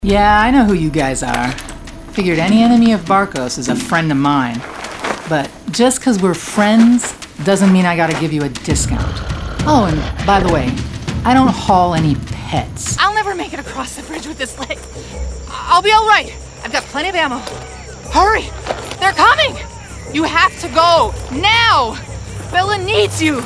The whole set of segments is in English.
Yeah, I know who you guys are. Figured any enemy of Barkos is a friend of mine. But just because we're friends doesn't mean I gotta give you a discount. Oh, and by the way, I don't haul any pets. I'll never make it across the bridge with this leg. I'll be all right. I've got plenty of ammo. Hurry! They're coming! You have to go! Now! Bella needs you!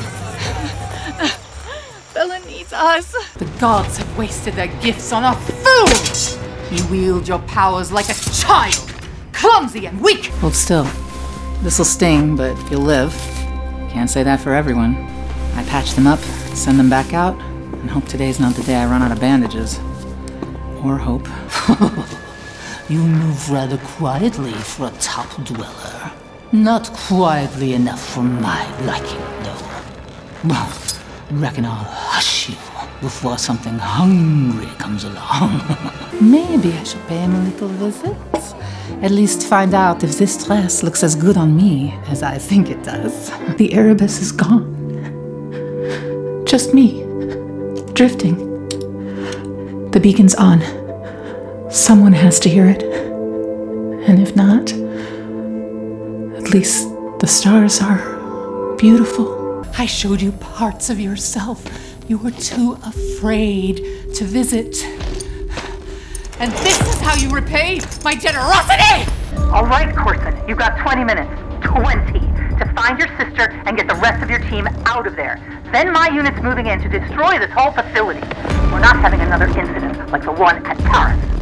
Bella needs us. The gods have wasted their gifts on a fool! You wield your powers like a child, clumsy and weak! Hold still. This'll sting, but you'll live. Can't say that for everyone. I patch them up, send them back out, and hope today's not the day I run out of bandages. Or hope. You move rather quietly for a top dweller. Not quietly enough for my liking, though. Well, reckon I'll hush you before something hungry comes along. Maybe I should pay him a little visit. At least find out if this dress looks as good on me as I think it does. The Erebus is gone. Just me, drifting. The beacon's on. Someone has to hear it. And if not, at least the stars are beautiful. I showed you parts of yourself you were too afraid to visit. And this is how you repay my generosity! All right, Corson, you've got 20 minutes. 20 to find your sister and get the rest of your team out of there. Then my unit's moving in to destroy this whole facility. We're not having another incident like the one at Taris.